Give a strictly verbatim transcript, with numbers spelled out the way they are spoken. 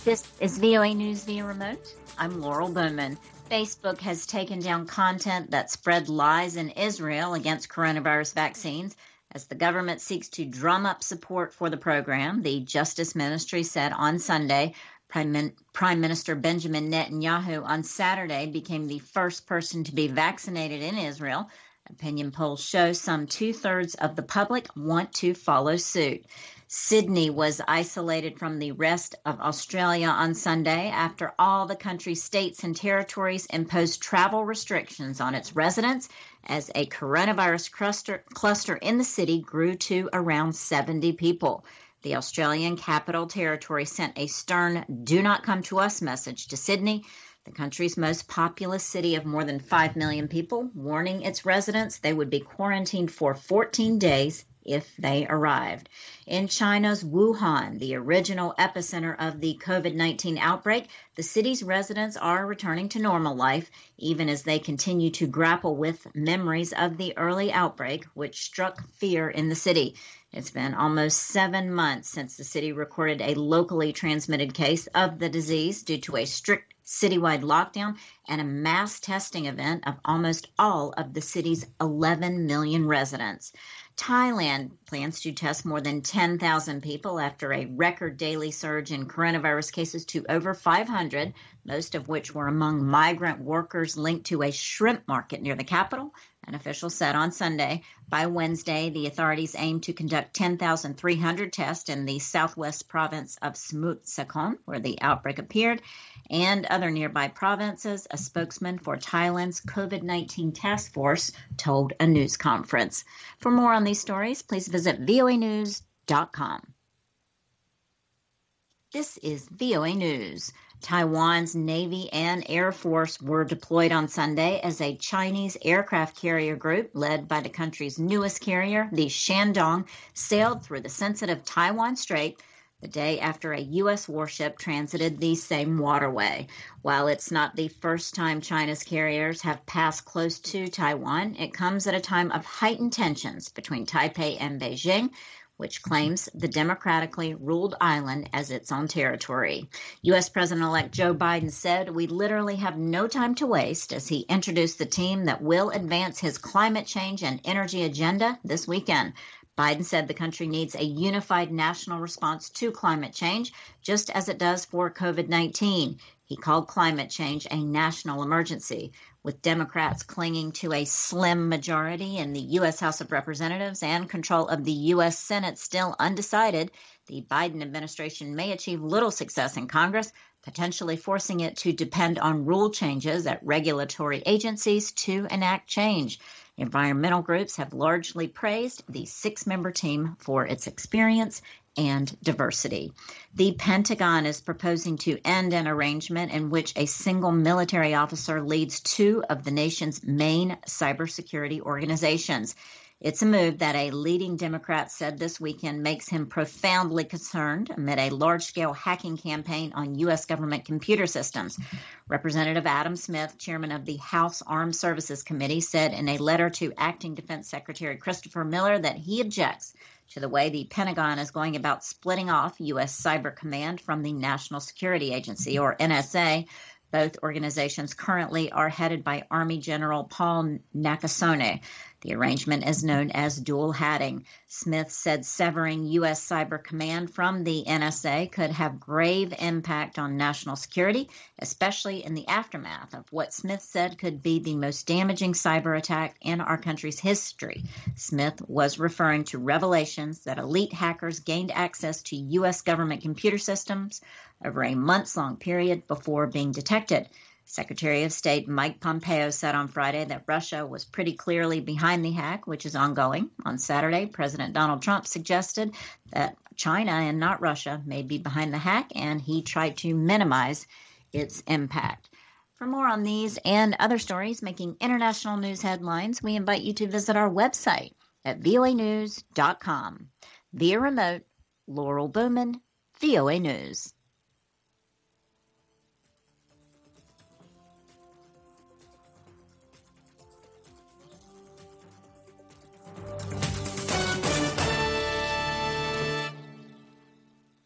This is V O A News via remote. I'm Laurel Bowman. Facebook has taken down content that spread lies in Israel against coronavirus vaccines as the government seeks to drum up support for the program. The Justice Ministry said on Sunday Prime, Min- Prime Minister Benjamin Netanyahu on Saturday became the first person to be vaccinated in Israel. Opinion polls show some two-thirds of the public want to follow suit. Sydney was isolated from the rest of Australia on Sunday after all the country's states and territories imposed travel restrictions on its residents as a coronavirus cluster, cluster in the city grew to around seventy people. The Australian Capital Territory sent a stern "do not come to us" message to Sydney, the country's most populous city of more than five million people, warning its residents they would be quarantined for fourteen days if they arrived. In China's Wuhan, the original epicenter of the COVID nineteen outbreak, the city's residents are returning to normal life, even as they continue to grapple with memories of the early outbreak, which struck fear in the city. It's been almost seven months since the city recorded a locally transmitted case of the disease due to a strict citywide lockdown and a mass testing event of almost all of the city's eleven million residents. Thailand plans to test more than ten thousand people after a record daily surge in coronavirus cases to over five hundred, most of which were among migrant workers linked to a shrimp market near the capital. An official said on Sunday. By Wednesday, the authorities aim to conduct ten thousand three hundred tests in the southwest province of Samut Sakhon, where the outbreak appeared, and other nearby provinces, a spokesman for Thailand's COVID nineteen task force told a news conference. For more on these stories, please visit V O A news dot com. This is V O A News. Taiwan's Navy and Air Force were deployed on Sunday as a Chinese aircraft carrier group led by the country's newest carrier, the Shandong, sailed through the sensitive Taiwan Strait the day after a U S warship transited the same waterway. While it's not the first time China's carriers have passed close to Taiwan, it comes at a time of heightened tensions between Taipei and Beijing, which claims the democratically ruled island as its own territory. U S. President-elect Joe Biden said, "We literally have no time to waste," as he introduced the team that will advance his climate change and energy agenda this weekend. Biden said the country needs a unified national response to climate change, just as it does for COVID nineteen. He called climate change a national emergency. With Democrats clinging to a slim majority in the U S. House of Representatives and control of the U S. Senate still undecided, the Biden administration may achieve little success in Congress, potentially forcing it to depend on rule changes at regulatory agencies to enact change. Environmental groups have largely praised the six-member team for its experience and diversity. The Pentagon is proposing to end an arrangement in which a single military officer leads two of the nation's main cybersecurity organizations. It's a move that a leading Democrat said this weekend makes him profoundly concerned amid a large-scale hacking campaign on U S government computer systems. Representative Adam Smith, chairman of the House Armed Services Committee, said in a letter to Acting Defense Secretary Christopher Miller that he objects to the way the Pentagon is going about splitting off U S. Cyber Command from the National Security Agency, or N S A. Both organizations currently are headed by Army General Paul Nakasone. The arrangement is known as dual hatting. Smith said severing U S. Cyber Command from the N S A could have grave impact on national security, especially in the aftermath of what Smith said could be the most damaging cyber attack in our country's history. Smith was referring to revelations that elite hackers gained access to U S government computer systems over a months-long period before being detected. Secretary of State Mike Pompeo said on Friday that Russia was pretty clearly behind the hack, which is ongoing. On Saturday, President Donald Trump suggested that China and not Russia may be behind the hack, and he tried to minimize its impact. For more on these and other stories making international news headlines, we invite you to visit our website at V O A news dot com. Via remote, Laurel Bowman, V O A News.